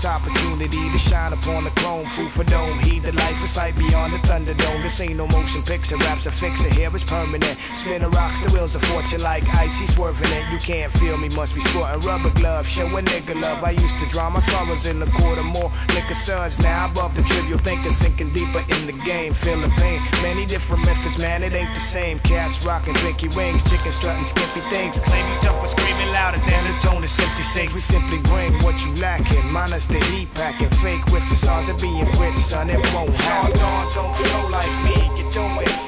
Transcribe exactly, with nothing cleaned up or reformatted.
this opportunity to shine upon the chrome. Food for dome, heed the life of sight beyond the Thunderdome. This ain't no motion picture, rap's a fixer, here is permanent. Spinning rocks, the wheels of fortune like ice, he's swerving it. You can't feel me, must be sporting rubber gloves. Show a nigga love, I used to drown my sorrows in the quarter. More liquor suds, now above the trivial thinking, sinking deeper in the game. Feel the pain, many different methods, man, it ain't the same. Cats rocking pinky rings, chicken strutting skimpy things. Claim you tough but screaming louder than the tone that simply sings. We simply bring what you lacking, minus the heat packing. Fake with facades of being rich, son, it won't happen. Don't flow like me, you doing